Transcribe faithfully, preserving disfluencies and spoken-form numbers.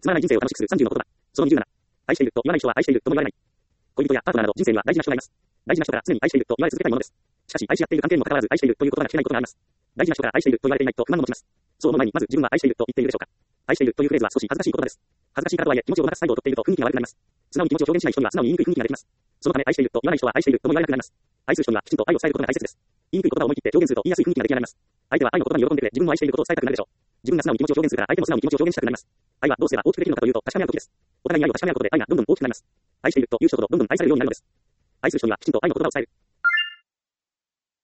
つまらない人生を楽しくするさんじゅうの言葉。そのにじゅうなな。愛していると言わない人は愛しているとも言われない。恋人やパートナーなど人生には大事な人がいます。大事な人から常に愛していると言われ続けたいものです。しかし愛し合っている関係にもかかわらず愛しているということが聞けないことがあります。大事な人から愛していると言われていないと不満を持ちます。そう思う前にまず自分は愛していると言っているでしょうか。愛しているというフレーズは少し恥ずかしい言葉です。恥ずかしいからとはいえ気持ちをごまかす態度をとっていると雰囲気が悪くなります。素直に気持ちを表現しない人には素直に言いにくい雰囲気ができます。そのため愛していると言わない人は愛しているとも言われなくなります。愛する人にはきちんと愛を伝えることが大切です。言いにくい言葉を思い切って表現すると言いやすい雰囲気が出来上がります。相手は愛の言葉に喜んでくれ自分も愛していることを伝えたくなるでしょう。自分が素直に気持ちを表現するから相手も素直に気持ちを表現したくなります。愛はどうすれば大きくできるのかというと確かめ合うことです。お互いに愛を確かめ合うことで愛がどんどん大きくなります。愛しているという人ほどどんどん愛されるようになるのです。愛する人にはきちんと愛の言葉を伝える。